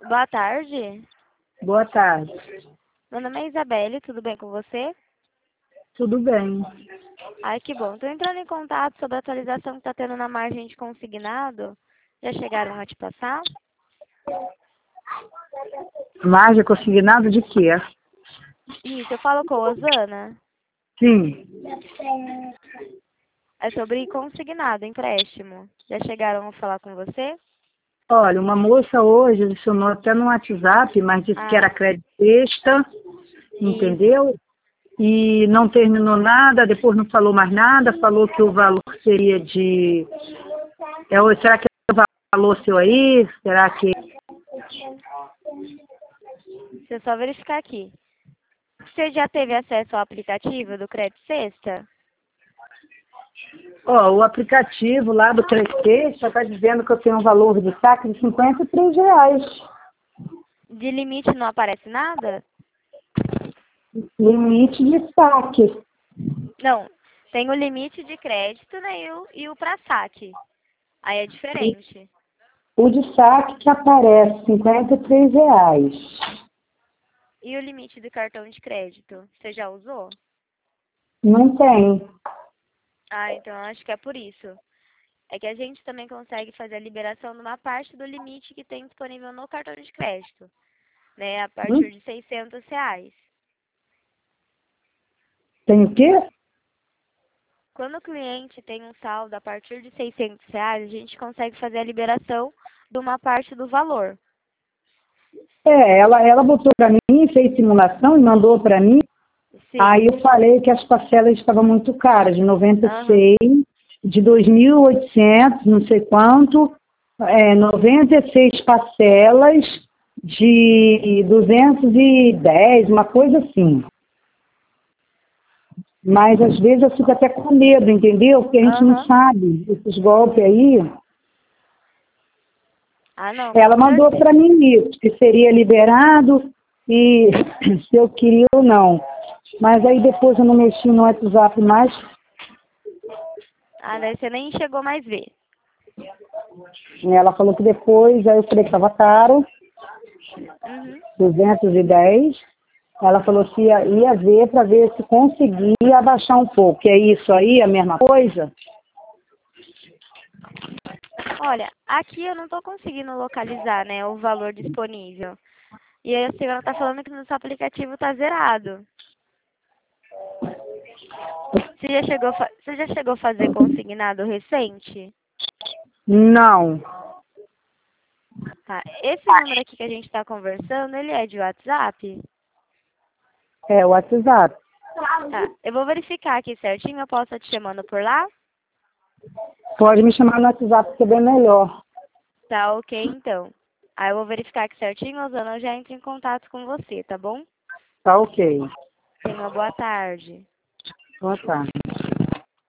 Boa tarde. Boa tarde. Meu nome é Isabelle, tudo bem com você? Tudo bem. Ai, que bom. Estou entrando em contato sobre a atualização que está tendo na margem de consignado. Já chegaram a te passar? Margem consignado de quê? Isso, eu falo com a Osana. Sim. É sobre consignado, empréstimo. Já chegaram a falar com você? Olha, uma moça hoje adicionou até no WhatsApp, mas disse que era Ah, crédito extra, isso. entendeu? E não terminou nada, depois não falou mais nada, falou que o valor seria de... será que é o valor seu aí? Será que... Deixa eu só verificar aqui. Você já teve acesso ao aplicativo do Crédito Sexta? Ó, o aplicativo lá do Crédito já está dizendo que eu tenho um valor de saque de R$ 53. De limite não aparece nada? Limite de saque. Não, tem o limite de crédito, né, e o para saque. Aí é diferente. O de saque que aparece, R$ 53. E o limite do cartão de crédito? Você já usou? Não tem. Ah, então acho que é por isso. É que a gente também consegue fazer a liberação de uma parte do limite que tem disponível no cartão de crédito, né? A partir de R$ 600. Tem o quê? Quando o cliente tem um saldo a partir de R$ 600, a gente consegue fazer a liberação de uma parte do valor. Ela botou para mim, fez simulação e mandou para mim. Aí Sim. eu falei que as parcelas estavam muito caras, de Aham. 96, de 2.800, não sei quanto, 96 parcelas de 210, uma coisa assim. Mas às vezes eu fico até com medo, entendeu? Porque a gente não Aham. sabe esses golpes aí. Ah, não, Ela com mandou para certeza. mim isso, que seria liberado e se eu queria ou não. Mas aí depois eu não mexi no WhatsApp mais. Ah, daí você nem chegou mais ver. Ela falou que depois, aí eu falei que estava caro, Uhum. 210. Ela falou que ia ver para ver se conseguia abaixar um pouco. E é isso aí, a mesma coisa? Olha, aqui eu não estou conseguindo localizar, né, o valor disponível. E aí a senhora está falando que no seu aplicativo está zerado. Você já chegou a fazer consignado recente? Não. Tá. Esse número aqui que a gente está conversando, ele é de WhatsApp? É o WhatsApp. Tá. Eu vou verificar aqui certinho, eu posso estar te chamando por lá? Pode me chamar no WhatsApp que é bem melhor. Tá, ok, então. Aí eu vou verificar aqui certinho, Osana, eu já entro em contato com você, tá bom? Tá ok. Tenha uma boa tarde. Boa tarde.